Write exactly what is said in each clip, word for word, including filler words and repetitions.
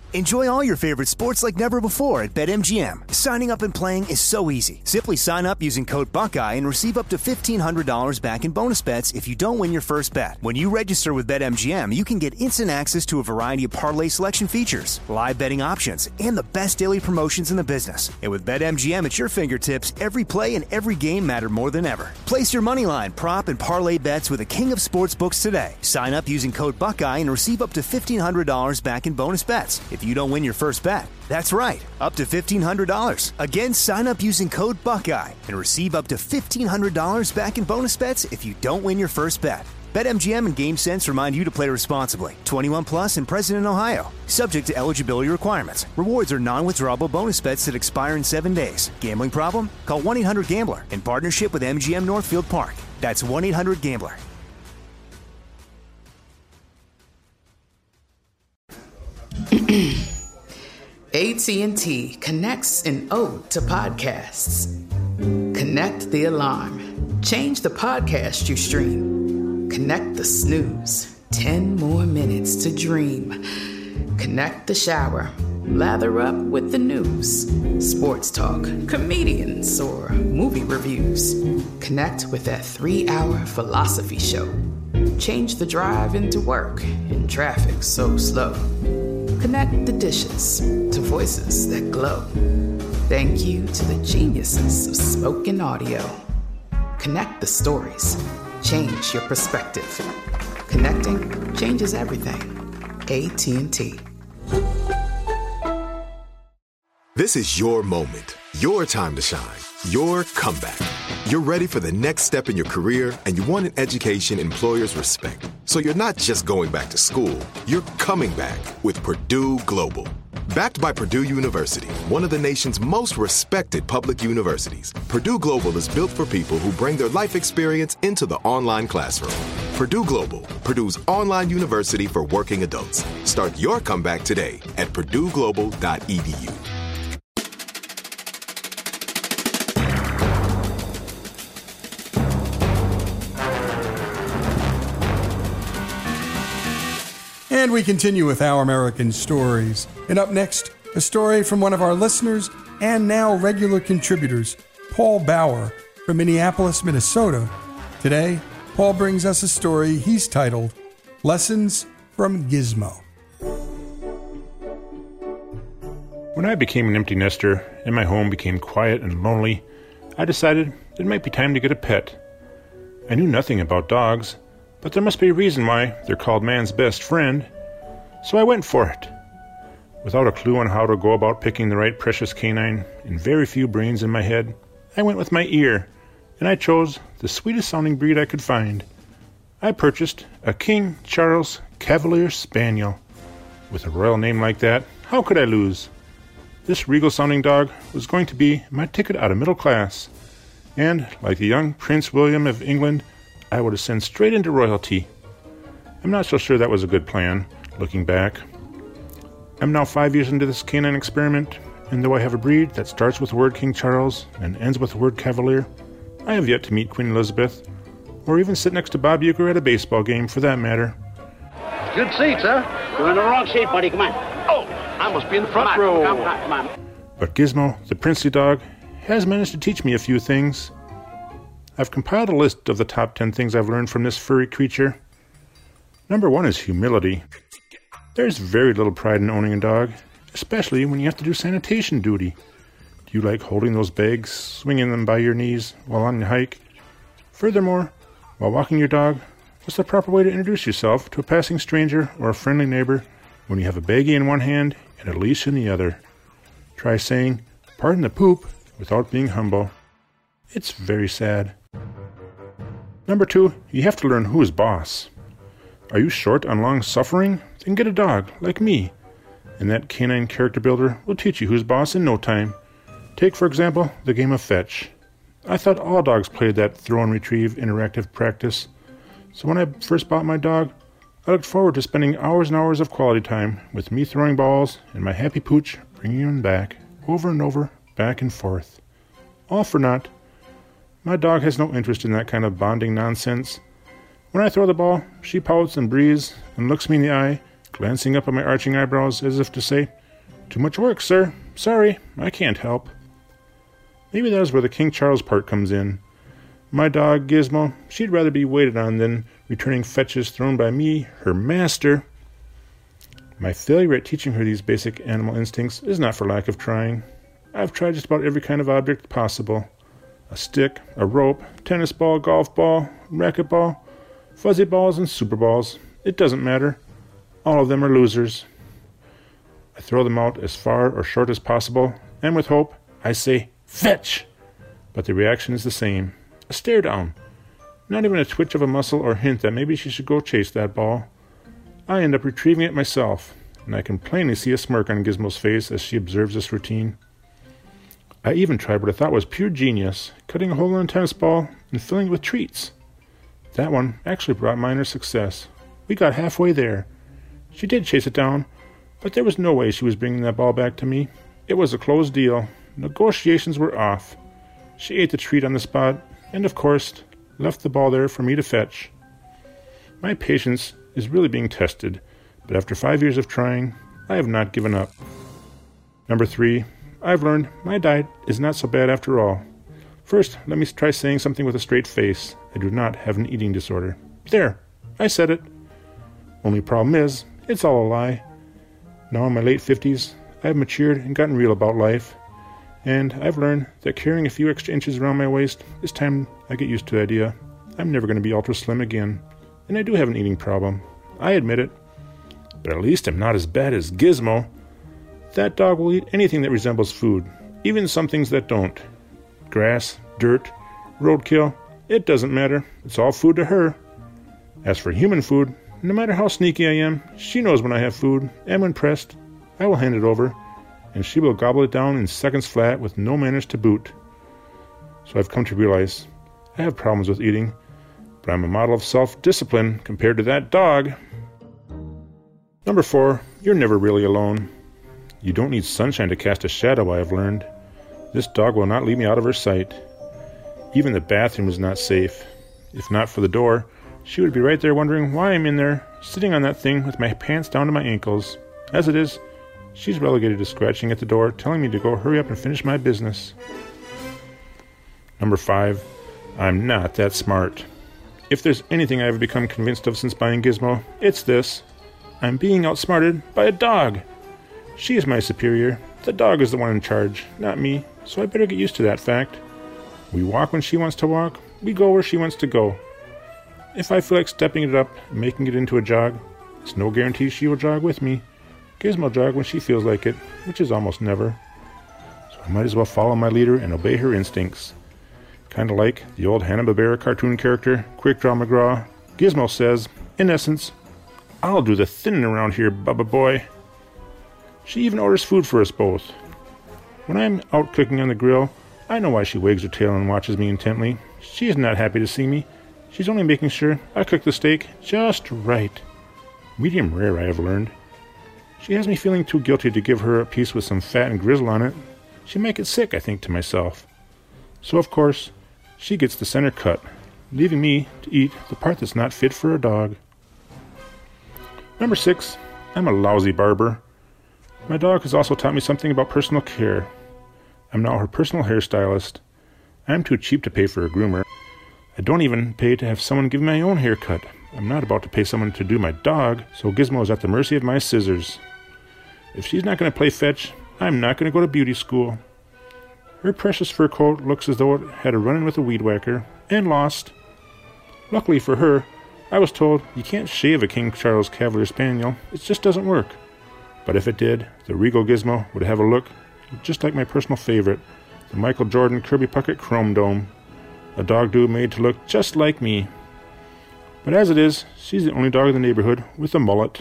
Enjoy all your favorite sports like never before at BetMGM. Signing up and playing is so easy. Simply sign up using code Buckeye and receive up to fifteen hundred dollars back in bonus bets if you don't win your first bet. When you register with BetMGM, you can get instant access to a variety of parlay selection features, live betting options, and the best daily promotions in the business. And with BetMGM at your fingertips, every play and every game matter more than ever. Place your moneyline, prop, and parlay bets with the king of sportsbooks today. Sign up using code Buckeye and receive up to fifteen hundred dollars back in bonus bets if you don't win your first bet. That's right, up to fifteen hundred dollars. Again, sign up using code Buckeye and receive up to fifteen hundred dollars back in bonus bets if you don't win your first bet. BetMGM and GameSense remind you to play responsibly. twenty-one plus and present in Ohio. Subject to eligibility requirements. Rewards are non-withdrawable bonus bets that expire in seven days. Gambling problem? Call one eight hundred gambler in partnership with M G M Northfield Park. That's one eight hundred gambler. A T and T connects an ode to podcasts. Connect the alarm. Change the podcast you stream. Connect the snooze. Ten more minutes to dream. Connect the shower. Lather up with the news. Sports talk, comedians, or movie reviews. Connect with that three-hour philosophy show. Change the drive into work in traffic so slow. Connect the dishes to voices that glow. Thank you to the geniuses of spoken audio. Connect the stories. Change your perspective. Connecting changes everything. A T and T. This is your moment, your time to shine, your comeback. You're ready for the next step in your career, and you want an education employers respect. So you're not just going back to school, you're coming back with Purdue Global. Backed by Purdue University, one of the nation's most respected public universities, Purdue Global is built for people who bring their life experience into the online classroom. Purdue Global, Purdue's online university for working adults. Start your comeback today at purdue global dot e d u. And we continue with Our American Stories. And up next, a story from one of our listeners and now regular contributors, Paul Bauer from Minneapolis, Minnesota. Today, Paul brings us a story he's titled, Lessons from Gizmo. When I became an empty nester and my home became quiet and lonely, I decided it might be time to get a pet. I knew nothing about dogs, but there must be a reason why they're called man's best friend. So I went for it. Without a clue on how to go about picking the right precious canine and very few brains in my head, I went with my ear, and I chose the sweetest sounding breed I could find. I purchased a King Charles Cavalier Spaniel. With a royal name like that, how could I lose? This regal sounding dog was going to be my ticket out of middle class, and like the young Prince William of England, I would ascend straight into royalty. I'm not so sure that was a good plan, looking back. I'm now five years into this canine experiment, and though I have a breed that starts with the word King Charles and ends with the word Cavalier, I have yet to meet Queen Elizabeth, or even sit next to Bob Uecker at a baseball game, for that matter. Good seat, sir. You're in the wrong seat, buddy. Come on. Oh, I must be in the front come row. Come on, come on, come on. But Gizmo, the princely dog, has managed to teach me a few things. I've compiled a list of the top ten things I've learned from this furry creature. Number one is humility. There's very little pride in owning a dog, especially when you have to do sanitation duty. Do you like holding those bags, swinging them by your knees while on your hike? Furthermore, while walking your dog, what's the proper way to introduce yourself to a passing stranger or a friendly neighbor when you have a baggie in one hand and a leash in the other? Try saying, "Pardon the poop," without being humble. It's very sad. Number two, you have to learn who is boss. Are you short on long suffering? Then get a dog, like me. And that canine character builder will teach you who's boss in no time. Take, for example, the game of fetch. I thought all dogs played that throw and retrieve interactive practice. So when I first bought my dog, I looked forward to spending hours and hours of quality time with me throwing balls and my happy pooch bringing him back, over and over, back and forth. All for naught. My dog has no interest in that kind of bonding nonsense. When I throw the ball, she pouts and breathes and looks me in the eye, glancing up at my arching eyebrows as if to say, "Too much work, sir. Sorry, I can't help." Maybe that is where the King Charles part comes in. My dog, Gizmo, she'd rather be waited on than returning fetches thrown by me, her master. My failure at teaching her these basic animal instincts is not for lack of trying. I've tried just about every kind of object possible. A stick, a rope, tennis ball, golf ball, racquetball, fuzzy balls, and super balls. It doesn't matter. All of them are losers. I throw them out as far or short as possible, and with hope, I say, "Fetch!" But the reaction is the same. A stare down. Not even a twitch of a muscle or hint that maybe she should go chase that ball. I end up retrieving it myself, and I can plainly see a smirk on Gizmo's face as she observes this routine. I even tried what I thought was pure genius, cutting a hole in a tennis ball and filling it with treats. That one actually brought minor success. We got halfway there. She did chase it down, but there was no way she was bringing that ball back to me. It was a closed deal. Negotiations were off. She ate the treat on the spot, and of course, left the ball there for me to fetch. My patience is really being tested, but after five years of trying, I have not given up. Number three, I've learned my diet is not so bad after all. First, let me try saying something with a straight face. I do not have an eating disorder. There, I said it. Only problem is, it's all a lie. Now in my late fifties, I have matured and gotten real about life. And I've learned that carrying a few extra inches around my waist is time I get used to the idea. I'm never going to be ultra slim again. And I do have an eating problem. I admit it. But at least I'm not as bad as Gizmo. That dog will eat anything that resembles food, even some things that don't. Grass, dirt, roadkill, it doesn't matter. It's all food to her. As for human food, no matter how sneaky I am, she knows when I have food, and when pressed, I will hand it over, and she will gobble it down in seconds flat with no manners to boot. So I've come to realize I have problems with eating, but I'm a model of self-discipline compared to that dog. Number four, you're never really alone. You don't need sunshine to cast a shadow, I have learned. This dog will not leave me out of her sight. Even the bathroom is not safe. If not for the door, she would be right there wondering why I'm in there, sitting on that thing with my pants down to my ankles. As it is, she's relegated to scratching at the door, telling me to go hurry up and finish my business. Number five, I'm not that smart. If there's anything I've become convinced of since buying Gizmo, it's this. I'm being outsmarted by a dog. She is my superior. The dog is the one in charge, not me, so I better get used to that fact. We walk when she wants to walk. We go where she wants to go. If I feel like stepping it up and making it into a jog, it's no guarantee she will jog with me. Gizmo jog when she feels like it, which is almost never. So I might as well follow my leader and obey her instincts. Kind of like the old Hanna-Barbera cartoon character, Quick Draw McGraw. Gizmo says, in essence, I'll do the thinning around here, Bubba boy. She even orders food for us both. When I'm out cooking on the grill, I know why she wags her tail and watches me intently. She is not happy to see me. She's only making sure I cook the steak just right. Medium rare, I have learned. She has me feeling too guilty to give her a piece with some fat and grizzle on it. She'd make it sick, I think to myself. So, of course, she gets the center cut, leaving me to eat the part that's not fit for a dog. Number six, I'm a lousy barber. My dog has also taught me something about personal care. I'm now her personal hairstylist. I'm too cheap to pay for a groomer. I don't even pay to have someone give me my own haircut. I'm not about to pay someone to do my dog, so Gizmo is at the mercy of my scissors. If she's not going to play fetch, I'm not going to go to beauty school. Her precious fur coat looks as though it had a run-in with a weed whacker, and lost. Luckily for her, I was told you can't shave a King Charles Cavalier Spaniel. It just doesn't work. But if it did, the regal Gizmo would have a look just like my personal favorite, the Michael Jordan Kirby Puckett Chrome Dome. A dog do made to look just like me. But as it is, she's the only dog in the neighborhood with a mullet.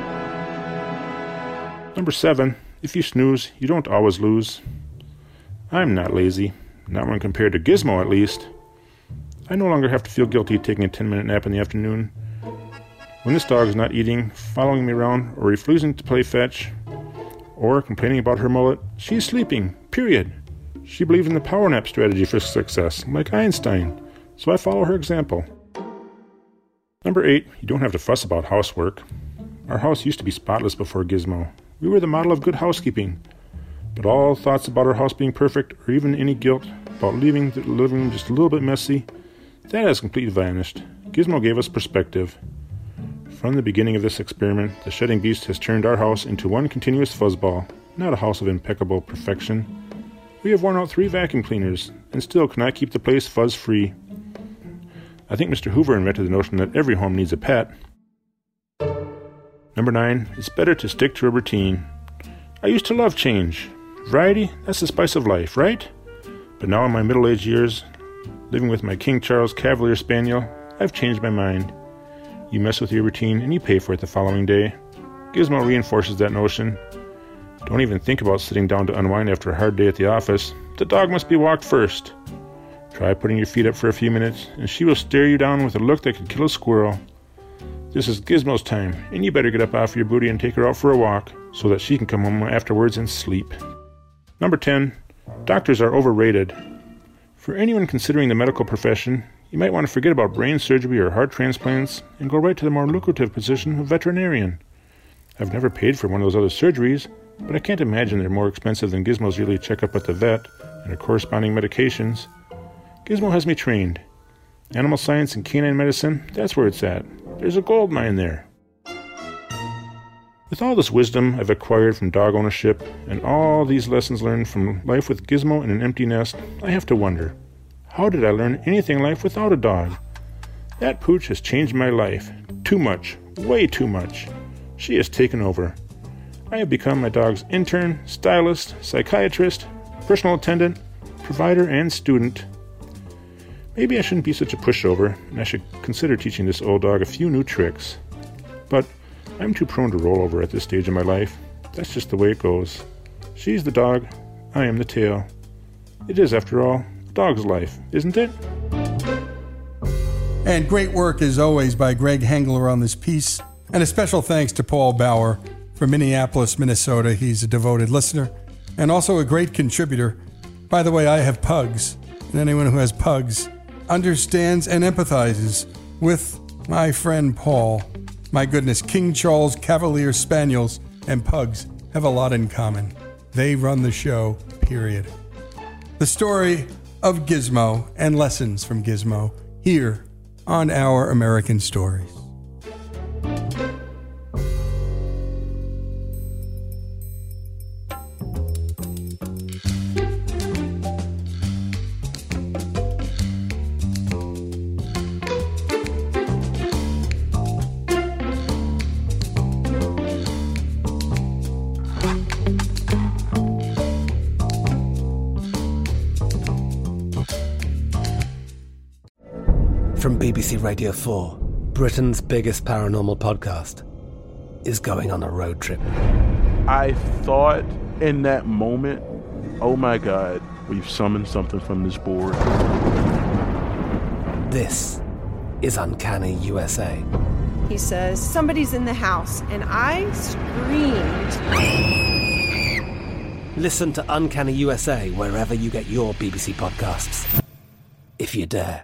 Number seven, if you snooze, you don't always lose. I'm not lazy, not when compared to Gizmo at least. I no longer have to feel guilty taking a ten-minute nap in the afternoon. When this dog is not eating, following me around, or refusing to play fetch, or complaining about her mullet, she's sleeping, period. She believes in the power nap strategy for success, like Einstein, so I follow her example. Number eight, you don't have to fuss about housework. Our house used to be spotless before Gizmo. We were the model of good housekeeping. But all thoughts about our house being perfect, or even any guilt about leaving the living room just a little bit messy, that has completely vanished. Gizmo gave us perspective. From the beginning of this experiment, the shedding beast has turned our house into one continuous fuzzball, not a house of impeccable perfection. We have worn out three vacuum cleaners, and still cannot keep the place fuzz-free. I think Mister Hoover invented the notion that every home needs a pet. Number nine, it's better to stick to a routine. I used to love change. Variety, that's the spice of life, right? But now in my middle-aged years, living with my King Charles Cavalier Spaniel, I've changed my mind. You mess with your routine and you pay for it the following day. Gizmo reinforces that notion. Don't even think about sitting down to unwind after a hard day at the office. The dog must be walked first. Try putting your feet up for a few minutes, and she will stare you down with a look that could kill a squirrel. This is Gizmo's time, and you better get up off your booty and take her out for a walk, so that she can come home afterwards and sleep. Number ten. Doctors are overrated. For anyone considering the medical profession, you might want to forget about brain surgery or heart transplants and go right to the more lucrative position of veterinarian. I've never paid for one of those other surgeries, but I can't imagine they're more expensive than Gizmo's yearly checkup at the vet and her corresponding medications. Gizmo has me trained. Animal science and canine medicine, that's where it's at. There's a gold mine there. With all this wisdom I've acquired from dog ownership and all these lessons learned from life with Gizmo in an empty nest, I have to wonder, how did I learn anything in life without a dog? That pooch has changed my life. Too much. Way too much. She has taken over. I have become my dog's intern, stylist, psychiatrist, personal attendant, provider, and student. Maybe I shouldn't be such a pushover, and I should consider teaching this old dog a few new tricks. But I'm too prone to roll over at this stage of my life. That's just the way it goes. She's the dog, I am the tail. It is, after all, a dog's life, isn't it? And great work, as always, by Greg Hengler on this piece. And a special thanks to Paul Bauer from Minneapolis, Minnesota. He's a devoted listener and also a great contributor. By the way, I have pugs, and anyone who has pugs understands and empathizes with my friend Paul. My goodness, King Charles Cavalier Spaniels and pugs have a lot in common. They run the show, period. The story of Gizmo and lessons from Gizmo here on Our American Stories. From B B C Radio four, Britain's biggest paranormal podcast is going on a road trip. I thought in that moment, oh my God, we've summoned something from this board. This is Uncanny U S A. He says, somebody's in the house, and I screamed. Listen to Uncanny U S A wherever you get your B B C podcasts, if you dare.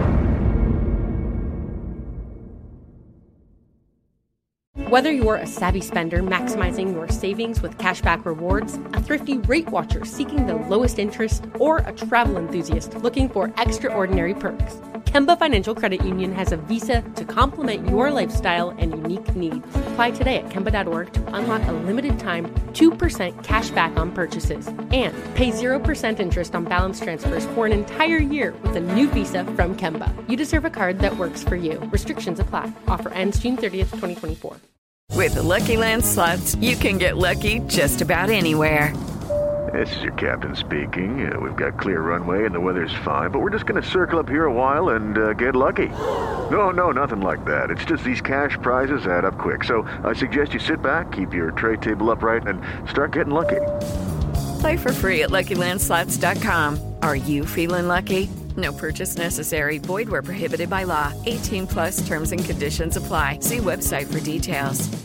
Whether you're a savvy spender maximizing your savings with cashback rewards, a thrifty rate watcher seeking the lowest interest, or a travel enthusiast looking for extraordinary perks, Kemba Financial Credit Union has a visa to complement your lifestyle and unique needs. Apply today at Kemba dot org to unlock a limited-time two percent cash back on purchases and pay zero percent interest on balance transfers for an entire year with a new visa from Kemba. You deserve a card that works for you. Restrictions apply. Offer ends June thirtieth, twenty twenty-four. With the Lucky Land Slots, you can get lucky just about anywhere. This is your captain speaking. Uh, we've got clear runway and the weather's fine, but we're just going to circle up here a while and uh, get lucky. No, no, nothing like that. It's just these cash prizes add up quick. So I suggest you sit back, keep your tray table upright, and start getting lucky. Play for free at Lucky Land Slots dot com. Are you feeling lucky? No purchase necessary. Void where prohibited by law. eighteen plus terms and conditions apply. See website for details.